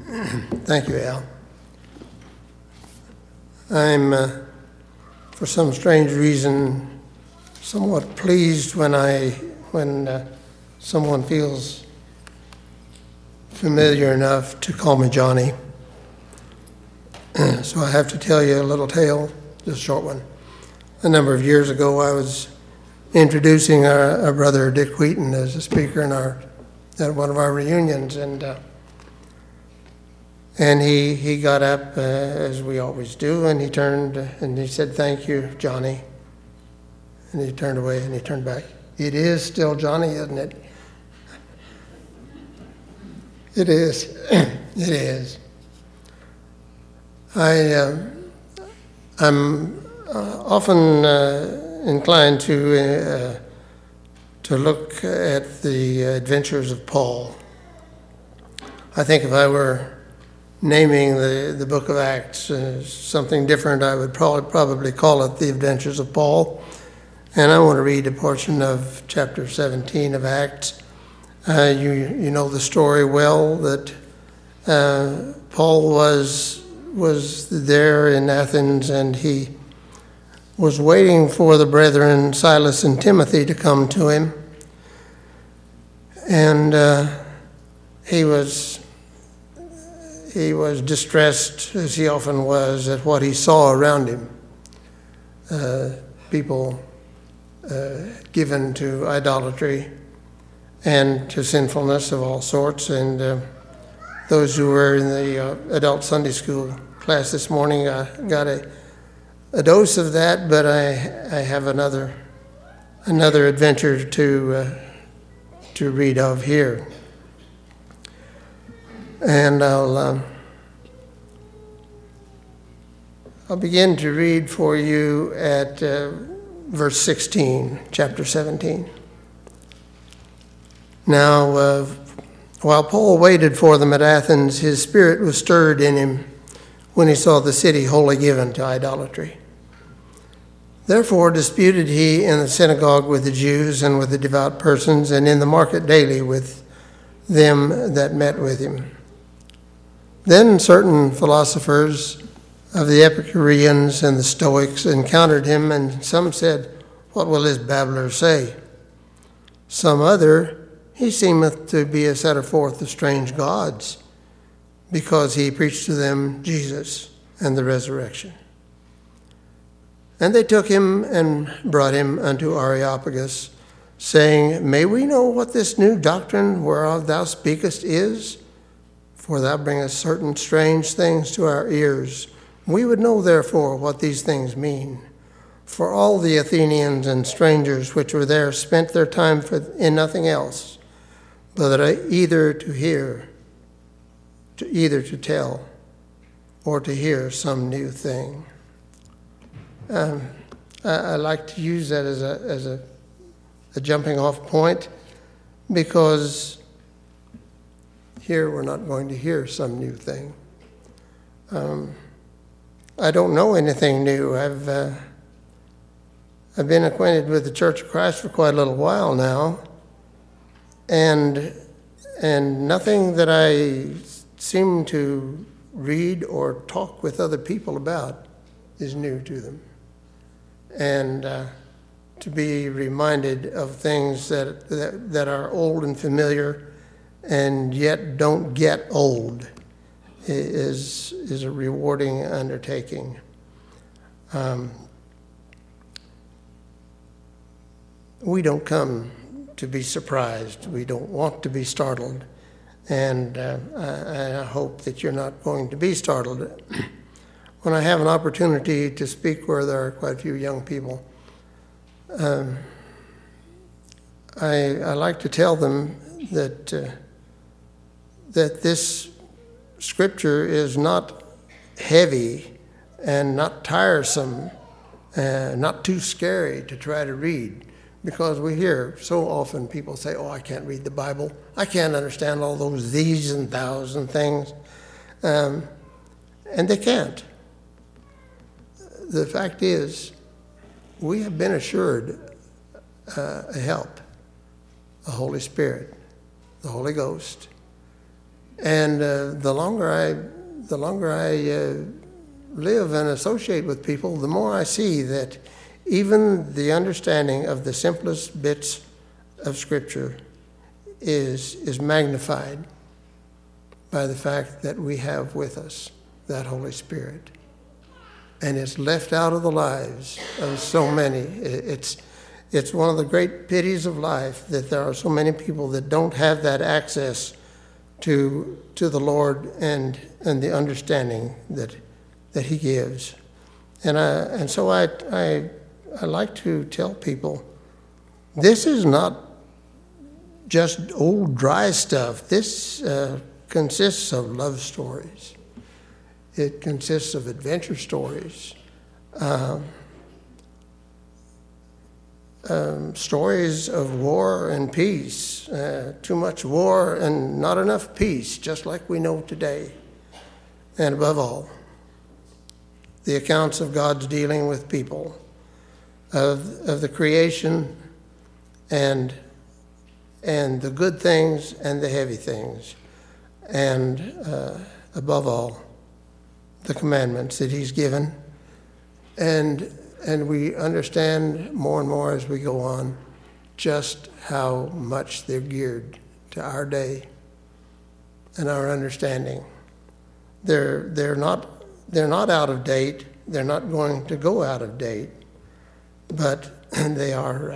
Thank you, Al. I'm, for some strange reason, somewhat pleased when someone feels familiar enough to call me Johnny. So I have to tell you a little tale, just a short one. A number of years ago, I was introducing our brother Dick Wheaton as a speaker at one of our reunions, and he got up, as we always do, and he turned and he said, "Thank you, Johnny." And he turned away and he turned back. "It is still Johnny, isn't it?" It is. It is. I'm often inclined to look at the adventures of Paul. I think if I were naming the book of Acts something different, I would probably call it the Adventures of Paul. And I want to read a portion of chapter 17 of Acts. You know the story well, that Paul was there in Athens, and he was waiting for the brethren Silas and Timothy to come to him. And he was distressed, as he often was, at what he saw around him. People given to idolatry and to sinfulness of all sorts. And those who were in the adult Sunday school class this morning got a dose of that, but I have another adventure to read of here. And I'll begin to read for you at verse 16, chapter 17. Now, while Paul waited for them at Athens, his spirit was stirred in him when he saw the city wholly given to idolatry. Therefore disputed he in the synagogue with the Jews and with the devout persons, and in the market daily with them that met with him. Then certain philosophers of the Epicureans and the Stoics encountered him, and some said, "What will this babbler say?" Some other, "He seemeth to be a setter forth of strange gods, because he preached to them Jesus and the resurrection." And they took him and brought him unto Areopagus, saying, "May we know what this new doctrine whereof thou speakest is? For thou bringest certain strange things to our ears. We would know therefore what these things mean. For all the Athenians and strangers which were there spent their time in nothing else, but either to tell, or to hear some new thing." I like to use that as a jumping off point, because here we're not going to hear some new thing. I don't know anything new. I've been acquainted with the Church of Christ for quite a little while now, and nothing that I seem to read or talk with other people about is new to them. And to be reminded of things that are old and familiar and yet don't get old is a rewarding undertaking. We don't come to be surprised. We don't want to be startled. And I hope that you're not going to be startled. When I have an opportunity to speak where there are quite a few young people, I like to tell them that this Scripture is not heavy and not tiresome, not too scary to try to read, because we hear so often people say, "Oh, I can't read the Bible. I can't understand all those these and thous and things," and they can't. The fact is, we have been assured a help, the Holy Spirit, the Holy Ghost, And the longer I live and associate with people, the more I see that even the understanding of the simplest bits of Scripture is magnified by the fact that we have with us that Holy Spirit. And it's left out of the lives of so many. It's one of the great pities of life that there are so many people that don't have that access to the Lord and the understanding that He gives. And so I like to tell people, this is not just old dry stuff. This consists of love stories. It consists of adventure stories, stories of war and peace, too much war and not enough peace, just like we know today. And above all, the accounts of God's dealing with people, of the creation and the good things and the heavy things, and above all, the commandments that He's given. And we understand more and more as we go on just how much they're geared to our day and our understanding. They're not out of date. They're not going to go out of date, but they are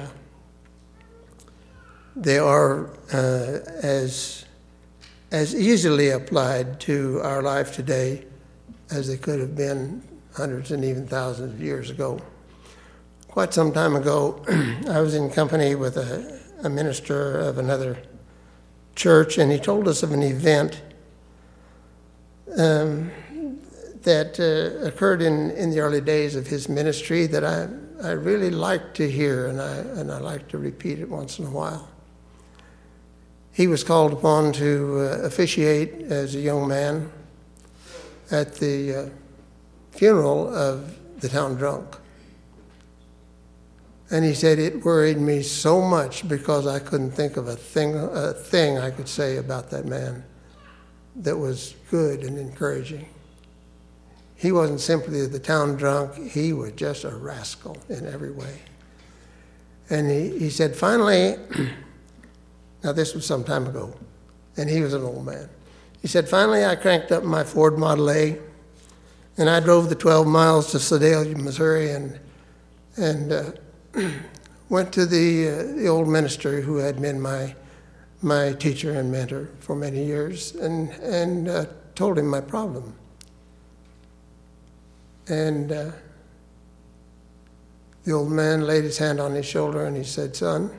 as easily applied to our life today as they could have been hundreds and even thousands of years ago. Quite some time ago, I was in company with a minister of another church, and he told us of an event that occurred in the early days of his ministry that I really like to hear, and I like to repeat it once in a while. He was called upon to officiate as a young man at the funeral of the town drunk. And he said it worried me so much because I couldn't think of a thing I could say about that man that was good and encouraging. He wasn't simply the town drunk, he was just a rascal in every way. And he said, finally, now this was some time ago, and he was an old man. He said, finally I cranked up my Ford Model A, and I drove the 12 miles to Sedalia, Missouri, and went to the old minister who had been my teacher and mentor for many years, and told him my problem. And the old man laid his hand on his shoulder and he said, son,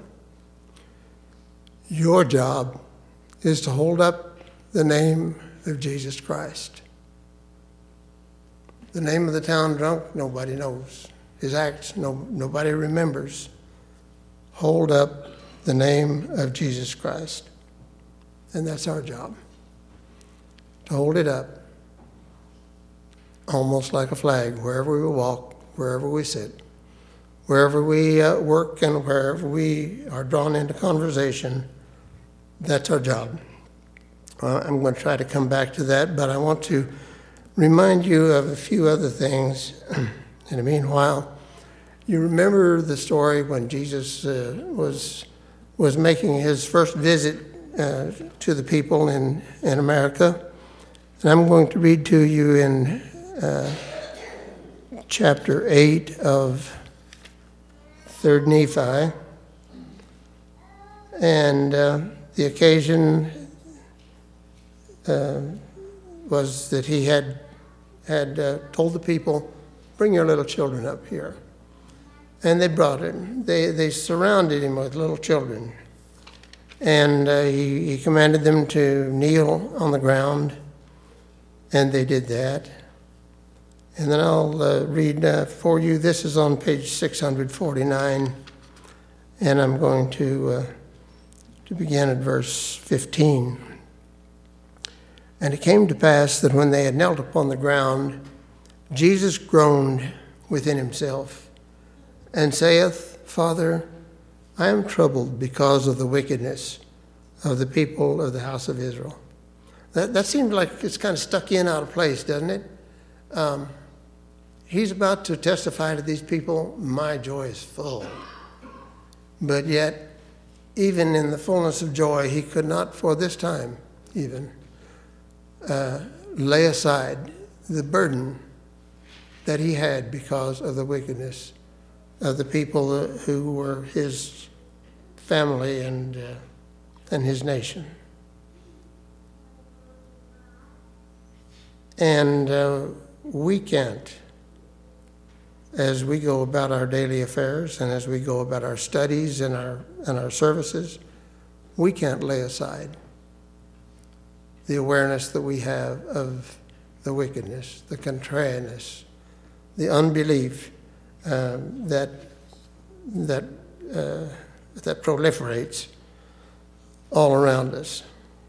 your job is to hold up the name of Jesus Christ. The name of the town drunk, nobody knows. His acts, nobody remembers. Hold up the name of Jesus Christ. And that's our job, to hold it up, almost like a flag, wherever we walk, wherever we sit, wherever we work, and wherever we are drawn into conversation. That's our job. I'm going to try to come back to that, but I want to remind you of a few other things. In the meanwhile, you remember the story when Jesus was making his first visit to the people in America. And I'm going to read to you in chapter 8 of 3rd Nephi. And the occasion was that he had told the people, bring your little children up here. And they brought him. They surrounded him with little children. And he commanded them to kneel on the ground, and they did that. And then I'll read for you. This is on page 649, and I'm going to begin at verse 15. And it came to pass that when they had knelt upon the ground, Jesus groaned within himself, and saith, Father, I am troubled because of the wickedness of the people of the house of Israel. That seems like it's kind of stuck in out of place, doesn't it? He's about to testify to these people, my joy is full. But yet, even in the fullness of joy, he could not, for this time even, lay aside the burden that he had because of the wickedness of the people who were his family and his nation. And we can't, as we go about our daily affairs and as we go about our studies and our services, we can't lay aside the awareness that we have of the wickedness, the contrariness, the unbelief that proliferates all around us.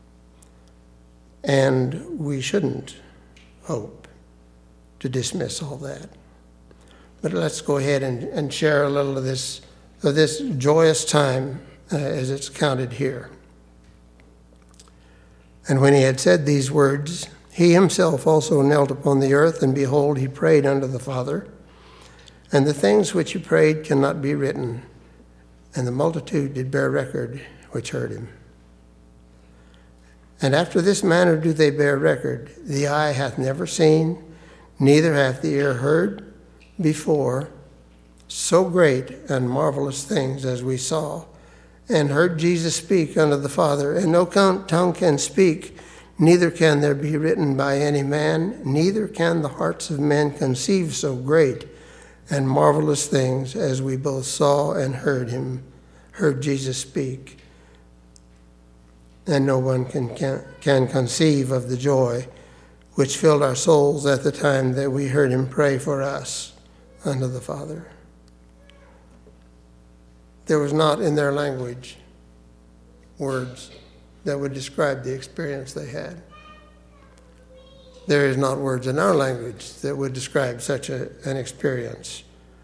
And we shouldn't hope to dismiss all that. But let's go ahead and share a little of this joyous time as it's counted here. And when he had said these words, he himself also knelt upon the earth, and behold, he prayed unto the Father. And the things which he prayed cannot be written, and the multitude did bear record which heard him. And after this manner do they bear record: the eye hath never seen, neither hath the ear heard before, so great and marvelous things as we saw, and heard Jesus speak unto the Father. And no tongue can speak, neither can there be written by any man, neither can the hearts of men conceive so great and marvelous things as we both saw and heard Jesus speak. And no one can conceive of the joy which filled our souls at the time that we heard him pray for us unto the Father. There was not in their language words that would describe the experience they had. There is not words in our language that would describe such an experience.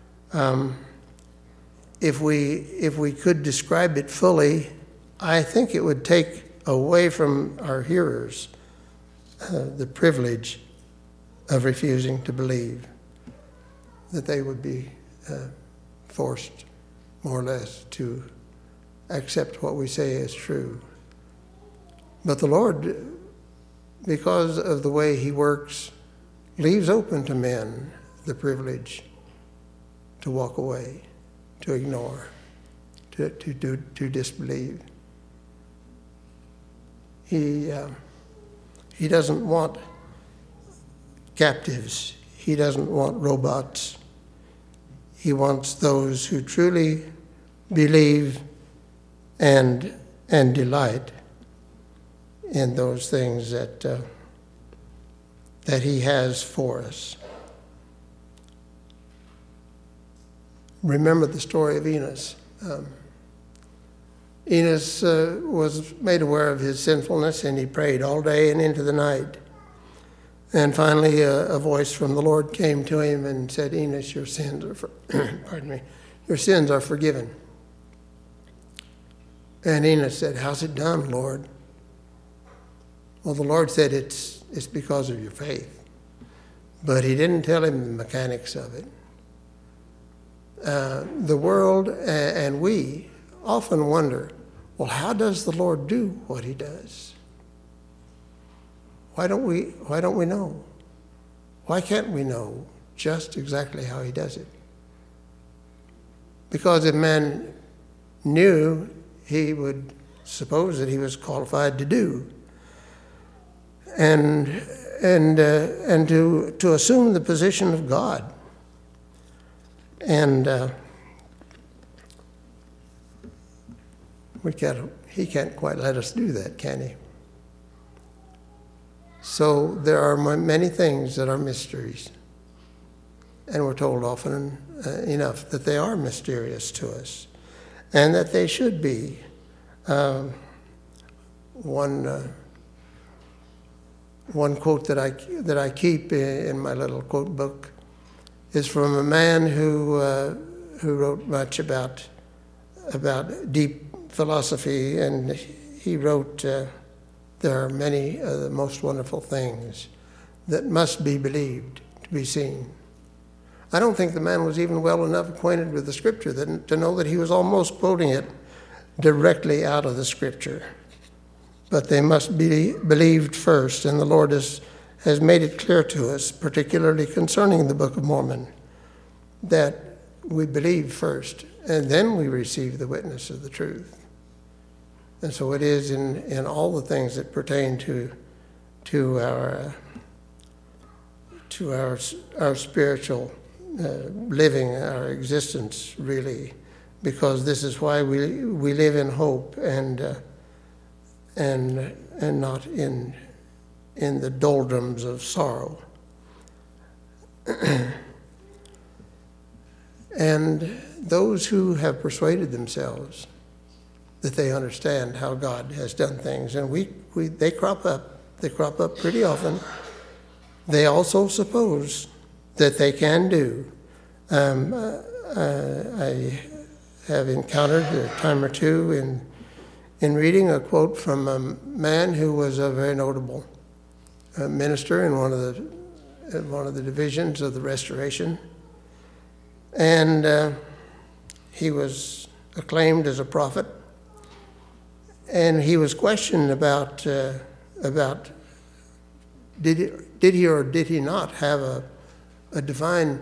If we could describe it fully, I think it would take away from our hearers the privilege of refusing to believe, that they would be forced, more or less, to accept what we say is true. But the Lord, because of the way he works, leaves open to men the privilege to walk away, to ignore, to disbelieve. He doesn't want captives. He doesn't want robots. He wants those who truly believe and delight in those things that he has for us. Remember the story of Enos. Enos was made aware of his sinfulness, and he prayed all day and into the night. And finally, a voice from the Lord came to him and said, "Enos, your sins are your sins are forgiven." And Enos said, "How's it done, Lord?" Well, the Lord said, it's because of your faith. But he didn't tell him the mechanics of it. The world and we often wonder, well, how does the Lord do what he does? Why don't we know? Why can't we know just exactly how he does it? Because if man knew, he would suppose that he was qualified to do. And to assume the position of God. And he can't quite let us do that, can he? So there are many things that are mysteries. And we're told often enough that they are mysterious to us. And that they should be. One quote that I keep in my little quote book is from a man who wrote much about deep philosophy, and he wrote there are many of the most wonderful things that must be believed to be seen. I don't think the man was even well enough acquainted with the Scripture to know that he was almost quoting it directly out of the Scripture. But they must be believed first, and the Lord has made it clear to us, particularly concerning the Book of Mormon, that we believe first, and then we receive the witness of the truth. And so it is in all the things that pertain to our spiritual living, our existence, really, because this is why we live in hope and not in the doldrums of sorrow. And those who have persuaded themselves that they understand how God has done things, and they crop up. They crop up pretty often. They also suppose that they can do. I have encountered a time or two in reading a quote from a man who was a very notable minister in one of the divisions of the Restoration, and he was acclaimed as a prophet. And he was questioned about did he or did he not have a divine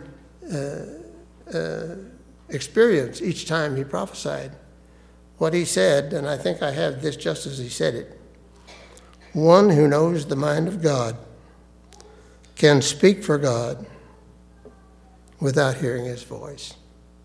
experience each time he prophesied. What he said, and I think I have this just as he said it: one who knows the mind of God can speak for God without hearing his voice.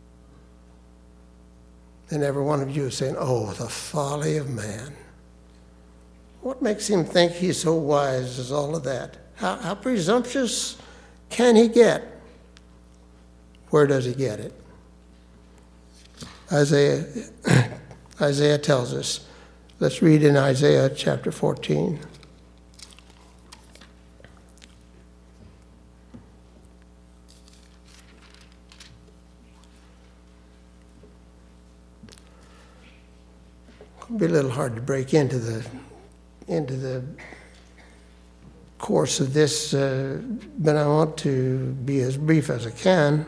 And every one of you is saying, oh, the folly of man. What makes him think he's so wise as all of that? How presumptuous can he get? Where does he get it? Isaiah tells us. Let's read in Isaiah chapter 14. It'll be a little hard to break into the course of this, but I want to be as brief as I can.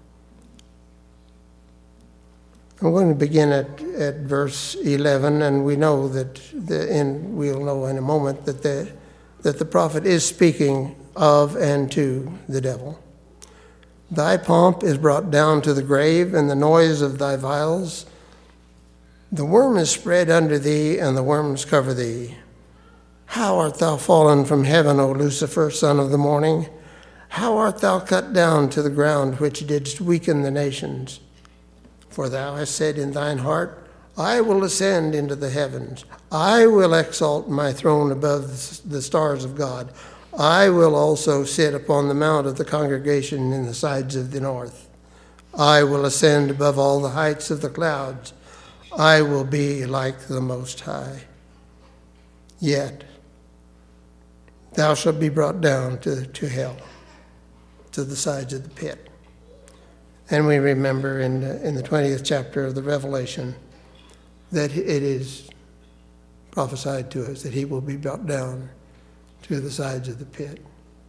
I'm going to begin at verse 11, and we know that we'll know in a moment that the prophet is speaking of and to the devil. Thy pomp is brought down to the grave, and the noise of thy vials. The worm is spread under thee, and the worms cover thee. How art thou fallen from heaven, O Lucifer, son of the morning? How art thou cut down to the ground, which didst weaken the nations? For thou hast said in thine heart, I will ascend into the heavens. I will exalt my throne above the stars of God. I will also sit upon the mount of the congregation in the sides of the north. I will ascend above all the heights of the clouds. I will be like the Most High. Yet thou shalt be brought down to hell, to the sides of the pit. And we remember in the 20th chapter of the Revelation that it is prophesied to us that he will be brought down to the sides of the pit.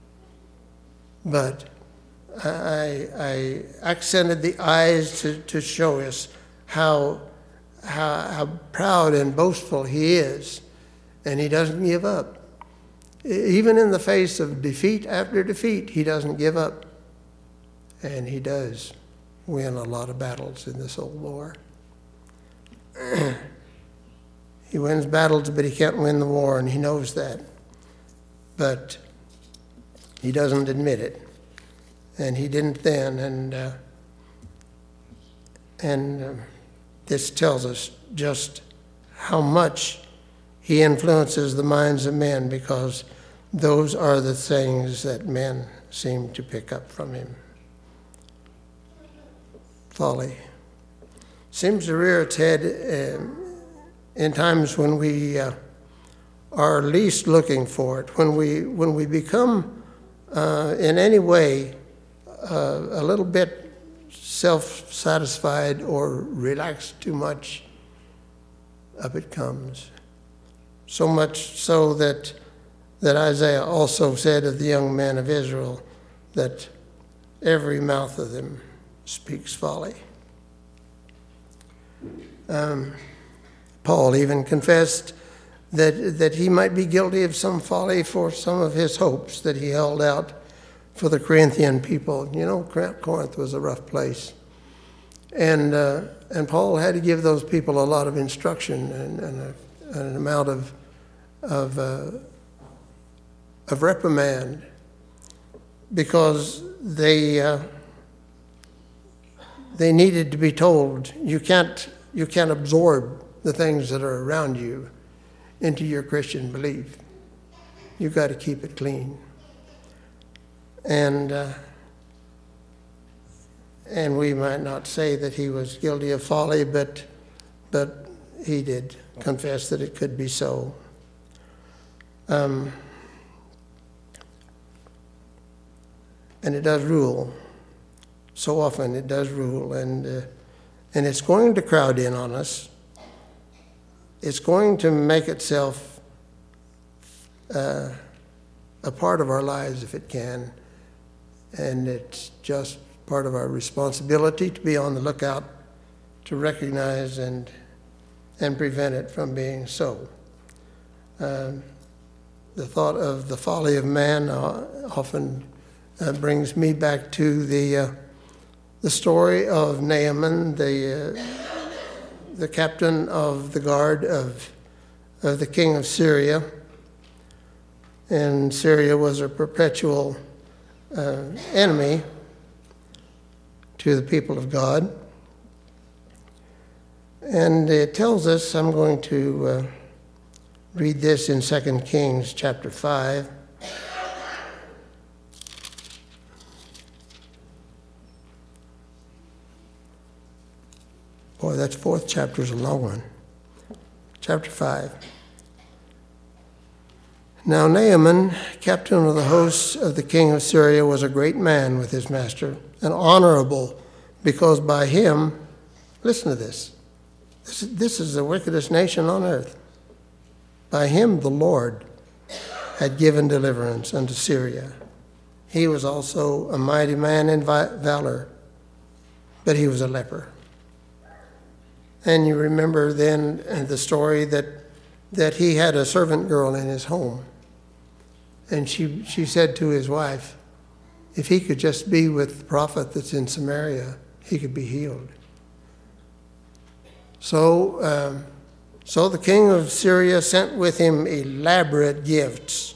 But I accented the eyes to show us how proud and boastful he is, and he doesn't give up. Even in the face of defeat after defeat, he doesn't give up. And he does win a lot of battles in this old war. He wins battles, but he can't win the war, and he knows that. But he doesn't admit it. And he didn't then, and this tells us just how much he influences the minds of men, because those are the things that men seem to pick up from him. Folly seems to rear its head in times when we are least looking for it, when we become in any way a little bit self-satisfied or relaxed too much, up it comes. so much so that Isaiah also said of the young men of Israel that every mouth of them speaks folly. Paul even confessed that he might be guilty of some folly for some of his hopes that he held out for the Corinthian people. You know, Corinth was a rough place. And Paul had to give those people a lot of instruction and an amount of reprimand, because they needed to be told, you can't absorb the things that are around you into your Christian belief. You've got to keep it clean. And we might not say that he was guilty of folly, but he did confess that it could be so. And it does rule. So often it does rule, and it's going to crowd in on us. It's going to make itself a part of our lives if it can, and it's just part of our responsibility to be on the lookout to recognize and prevent it from being so. The thought of the folly of man often brings me back to the story of Naaman, the captain of the guard of the king of Syria. And Syria was a perpetual enemy to the people of God. And it tells us, I'm going to read this in 2 Kings chapter 5. Boy, that fourth chapter is a long one. Chapter 5. Now Naaman, captain of the hosts of the king of Syria, was a great man with his master, and honorable, because by him, listen to this, this is the wickedest nation on earth. By him the Lord had given deliverance unto Syria. He was also a mighty man in valor, but he was a leper. And you remember then the story that he had a servant girl in his home. And she said to his wife, if he could just be with the prophet that's in Samaria, he could be healed. So the king of Syria sent with him elaborate gifts,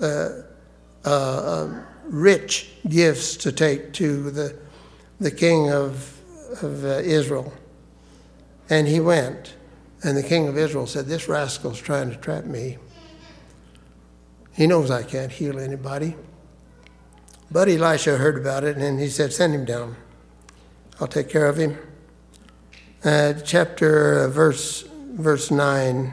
rich gifts to take to the king of Israel. And he went, and the king of Israel said, this rascal's trying to trap me. He knows I can't heal anybody. But Elisha heard about it, and he said, send him down. I'll take care of him. Verse 9.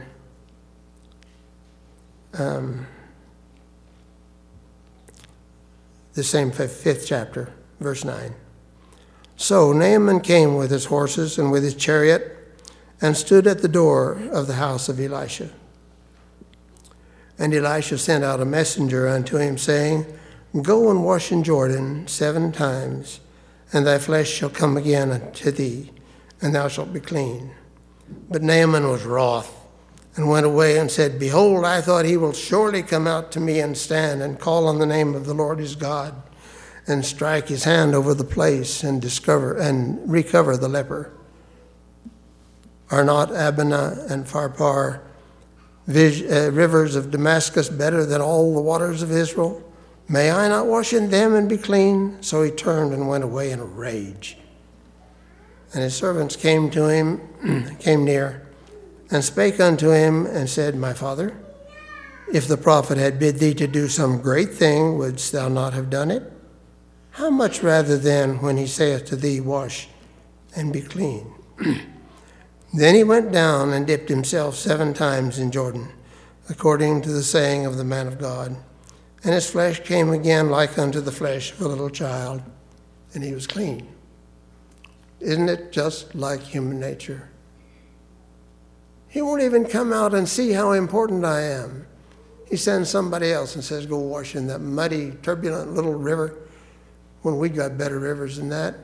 The same fifth chapter, verse 9. So Naaman came with his horses and with his chariot, and stood at the door of the house of Elisha. And Elisha sent out a messenger unto him, saying, go and wash in Jordan 7 times, and thy flesh shall come again unto thee, and thou shalt be clean. But Naaman was wroth, and went away and said, behold, I thought he will surely come out to me and stand, and call on the name of the Lord his God, and strike his hand over the place, and recover the leper. Are not Abana and Pharpar, rivers of Damascus, better than all the waters of Israel? May I not wash in them and be clean? So he turned and went away in a rage. And his servants came near, and spake unto him, and said, my father, if the prophet had bid thee to do some great thing, wouldst thou not have done it? How much rather then, when he saith to thee, wash and be clean? Then he went down and dipped himself 7 times in Jordan, according to the saying of the man of God. And his flesh came again like unto the flesh of a little child, and he was clean. Isn't it just like human nature? He won't even come out and see how important I am. He sends somebody else and says, go wash in that muddy, turbulent little river, when we got better rivers than that.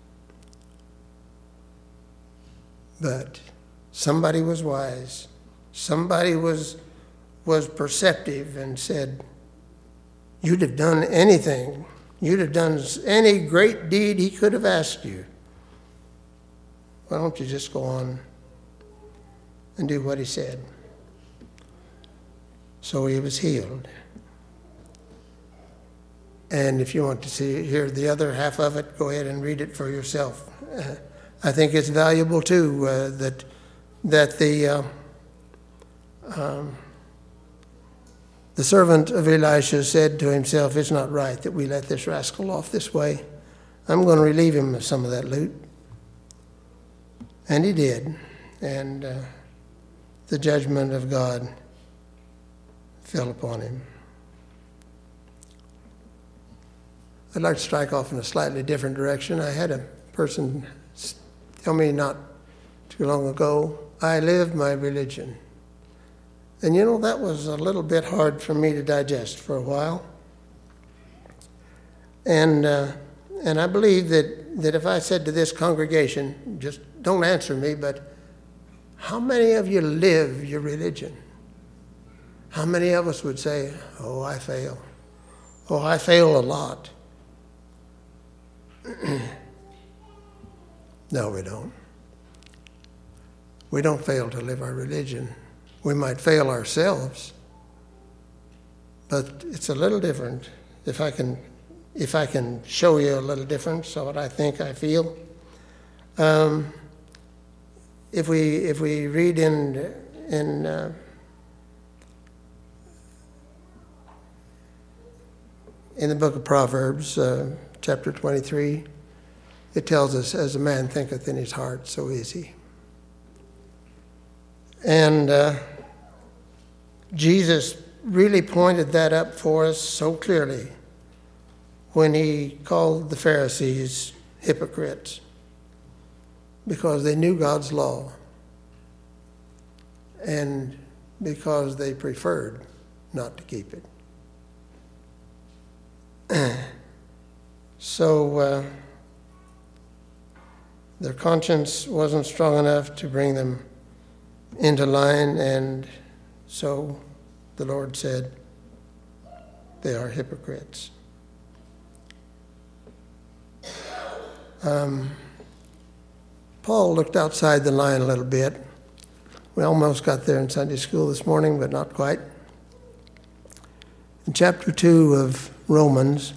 But somebody was wise. Somebody was perceptive and said, you'd have done anything. You'd have done any great deed he could have asked you. Why don't you just go on and do what he said? So he was healed. And if you want to hear the other half of it, go ahead and read it for yourself. I think it's valuable too that the servant of Elisha said to himself, it's not right that we let this rascal off this way. I'm going to relieve him of some of that loot. And he did. And the judgment of God fell upon him. I'd like to strike off in a slightly different direction. I had a person tell me not too long ago, I live my religion. And you know, that was a little bit hard for me to digest for a while. And I believe that if I said to this congregation, just don't answer me, but how many of you live your religion? How many of us would say, oh, I fail. Oh, I fail a lot. No, we don't. We don't fail to live our religion. We might fail ourselves, but it's a little different. If I can show you a little difference of what I think I feel. If we read in the book of Proverbs, chapter 23, it tells us, as a man thinketh in his heart, so is he. And Jesus really pointed that up for us so clearly when he called the Pharisees hypocrites, because they knew God's law and because they preferred not to keep it. So their conscience wasn't strong enough to bring them into line, and so the Lord said, they are hypocrites. Paul looked outside the line a little bit. We almost got there in Sunday school this morning, but not quite. In chapter 2 of Romans,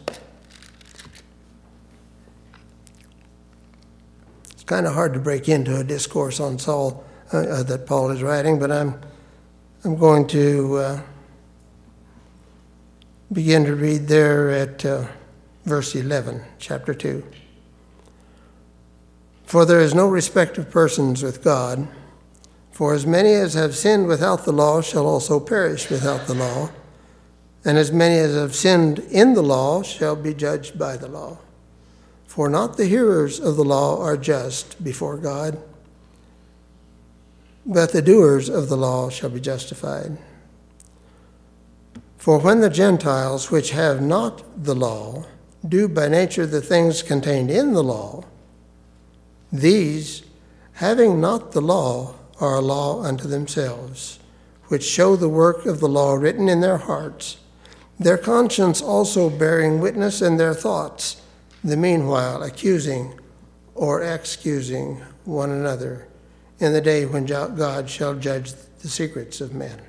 it's kind of hard to break into a discourse on Saul that Paul is writing, but I'm going to begin to read there at verse 11, chapter 2. For there is no respect of persons with God, for as many as have sinned without the law shall also perish without the law, and as many as have sinned in the law shall be judged by the law. For not the hearers of the law are just before God, but the doers of the law shall be justified. For when the Gentiles, which have not the law, do by nature the things contained in the law, these, having not the law, are a law unto themselves, which show the work of the law written in their hearts, their conscience also bearing witness in their thoughts, the meanwhile accusing or excusing one another in the day when God shall judge the secrets of men.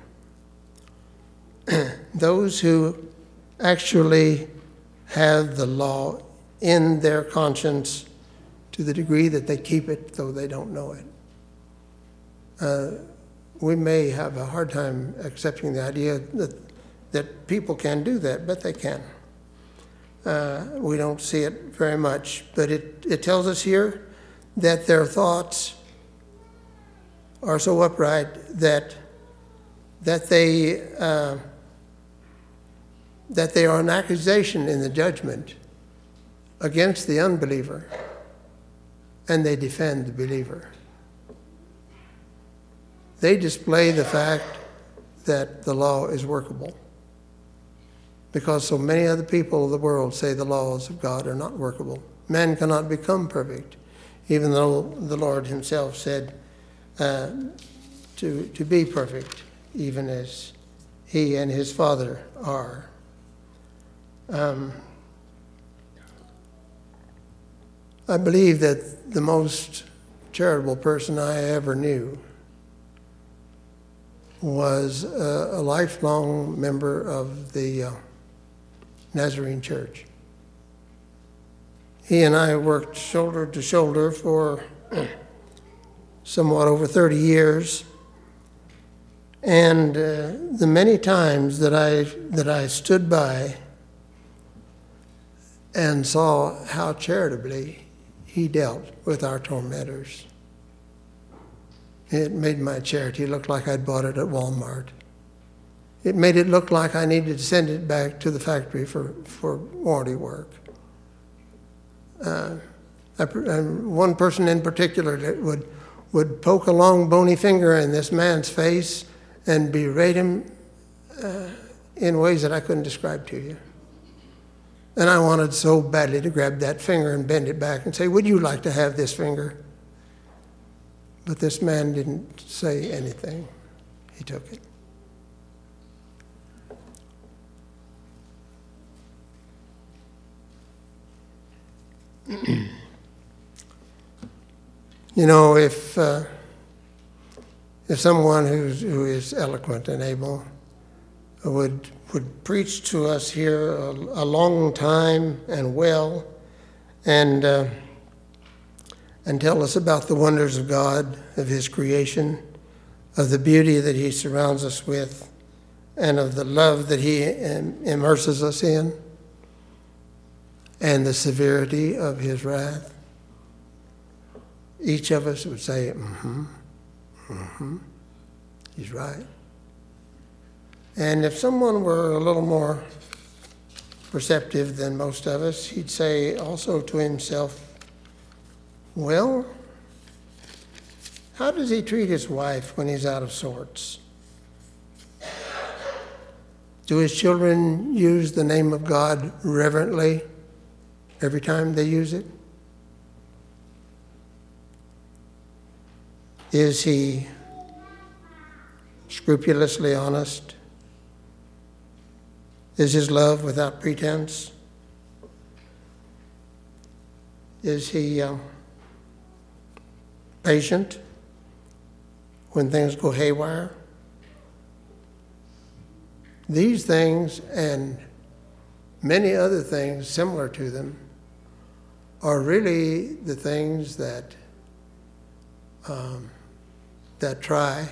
Those who actually have the law in their conscience to the degree that they keep it though they don't know it. We may have a hard time accepting the idea that people can do that, but they can. We don't see it very much, but it tells us here that their thoughts are so upright that they are an accusation in the judgment against the unbeliever, and they defend the believer. they display the fact that the law is workable. Because so many other people of the world say the laws of God are not workable. Man cannot become perfect, even though the Lord himself said to be perfect, even as he and his Father are. I believe that the most charitable person I ever knew was a lifelong member of the Nazarene Church. He and I worked shoulder to shoulder for somewhat over 30 years. And the many times that I stood by and saw how charitably he dealt with our tormentors, it made my charity look like I'd bought it at Walmart. It made it look like I needed to send it back to the factory for warranty work. One person in particular that would poke a long bony finger in this man's face and berate him in ways that I couldn't describe to you. And I wanted so badly to grab that finger and bend it back and say, "Would you like to have this finger?" But this man didn't say anything. He took it. You know, if someone who is eloquent and able would preach to us here a long time and well, and tell us about the wonders of God, of his creation, of the beauty that he surrounds us with, and of the love that he immerses us in, and the severity of his wrath, each of us would say, he's right. And if someone were a little more perceptive than most of us, he'd say also to himself, well, how does he treat his wife when he's out of sorts? Do his children use the name of God reverently every time they use it? Is he scrupulously honest? Is his love without pretense? Is he patient when things go haywire? These things and many other things similar to them are really the things that try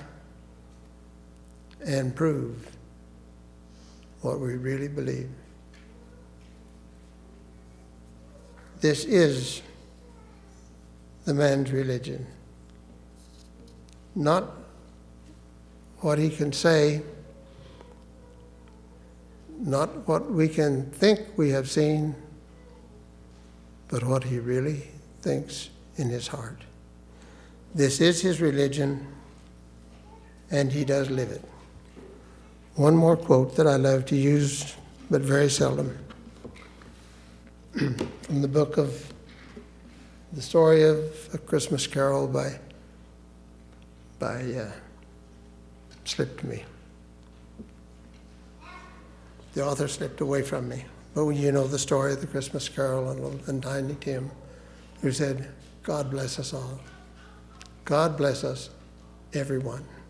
and prove what we really believe. This is the man's religion. Not what he can say, not what we can think we have seen, but what he really thinks in his heart. This is his religion, and he does live it. One more quote that I love to use, but very seldom, from the book of The Story of A Christmas Carol by slipped me. The author slipped away from me. But you know the story of the Christmas Carol and Tiny Tim, who said, God bless us all. God bless us, everyone.